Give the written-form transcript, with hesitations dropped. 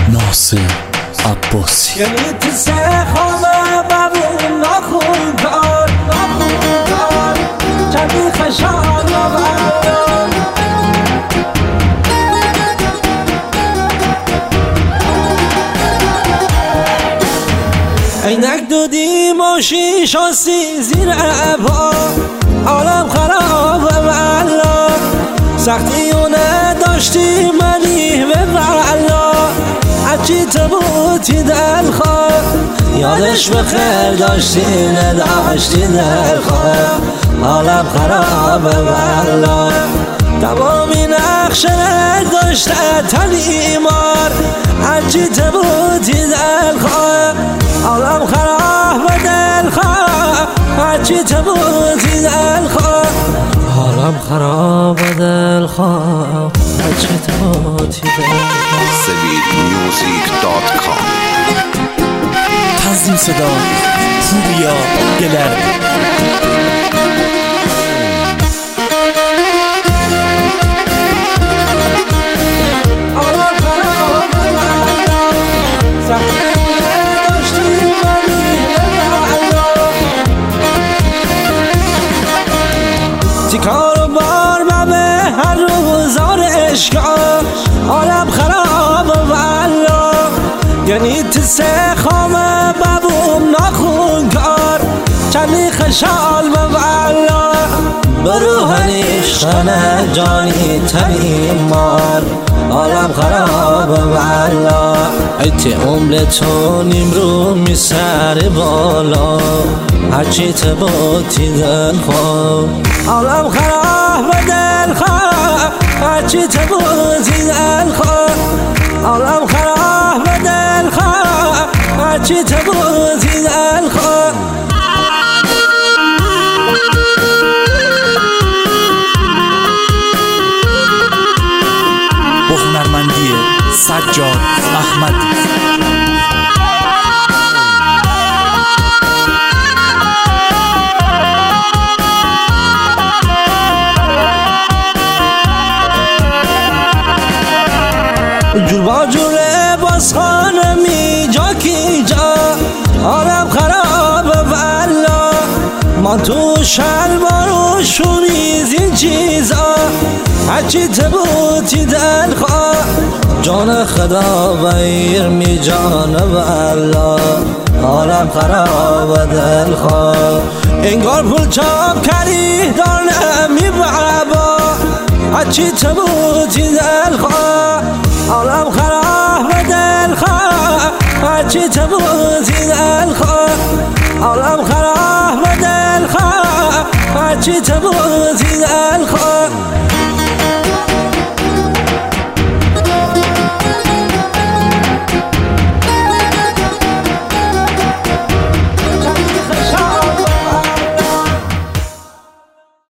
ناصر عباسی. یعنی تو سخامه ببون نخون کار چندی خشان نبرم اینک دودی ماشی شاسی زیر عبا عالم خرابه والله سختی اونه داشتی منی به والله هرچی تبوتی دلخواه یادش بخیر داشتی نداشتی دلخواه عالم خرابه والله تمامی نقشه داشته تلیمار هرچی تبوتی دلخواه عالم خرابه دلخواه هرچی تبوتی دلخواه عالم خرابه دلخواه هرچی تبوتی دلخواه. SaveitMusic.com. تنظیم صدا پوریا گلر. تیکار و بار بمه هر روز آرشگاه عالم خراب والله یعنی تو سخامه ببوم نخون کار چندی خشال والله بروحنیش خانه جانی تمیمار عالم خراب والله ایتی عملتو نیمرو میسر بالا هرچی تباتی دلخواه عالم خراب دلخواه هرچی تباتی دلخواه عالم خراب دلخواه هرچی تباتی دلخواه. با هنرمندی سجاد احمدی. جور با جوره باز خانه می جا کی جا عالم خراب والله ما تو شلوار و شوریز این چیزا هرچی تبوتی دلخواه جان خدا بیر می جان والله عالم خراب دلخواه انگار پول چاپ کردی دار نمی بابا هرچی تبوتی دلخواه عالم خراب دلخواه هرچی تبوتی دلخواه عالم خراب دلخواه هرچی تبوتی دلخواه.